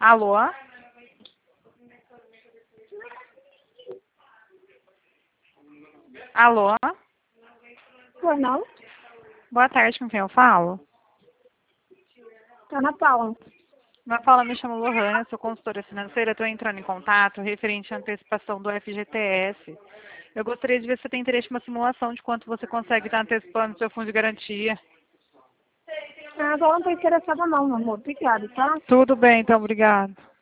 Alô? Alô? Pois não? Boa tarde, com quem eu falo? Tá na Paula. Ana Paula, me chamo Lohana, sou consultora financeira, estou entrando em contato referente à antecipação do FGTS. Eu gostaria de ver se você tem interesse em uma simulação de quanto você consegue estar antecipando o seu fundo de garantia. Agora não tô interessada não, meu amor. Obrigada, tá? Tudo bem, então, obrigado.